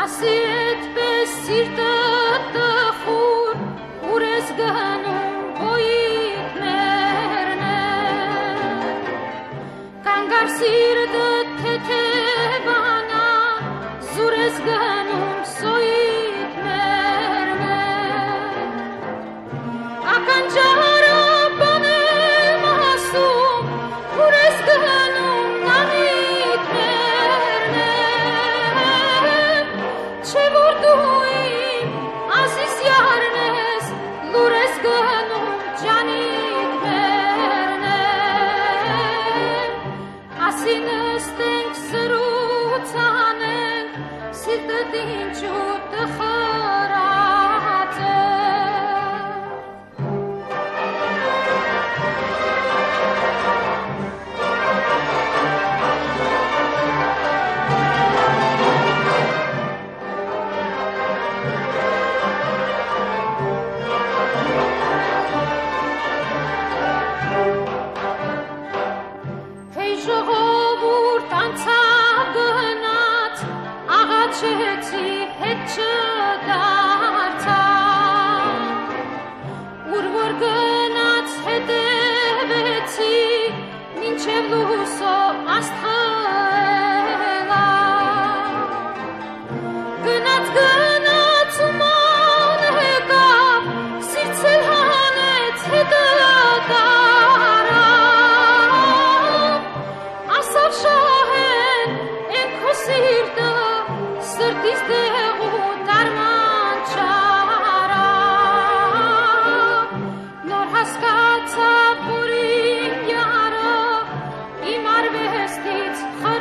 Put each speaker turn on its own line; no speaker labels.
Ասի այդպես սիրտը տխուր, ուր ես գնում հոյիտ մերն է, կանգար սիրտը թեթևանա, զուր ես գնում սոյիտ մերն է, ականջարը բան եմ ասում, ուր ես գնում նամիտ մերն է, Չէ որ դու իմ ազիզ յարն ես, լուր ես գնում ջանիդ մերն է, ասի նստենք զրույց անենք, սիրտդ ինչու տխրած է. Ժողովուրդ անցավ գնաց, աղաչեցի հետ չդարձավ, ուր որ գնաց հետևեցի, մինչև լուսո աստղելավ, գնաց ու ման եկավ, սիրցել հանեց հետը Շահեն են քո սիրտը սրտից դեղու դարման չարավ, նոր հասկացավ, որ իմ յարը իմ արվեստից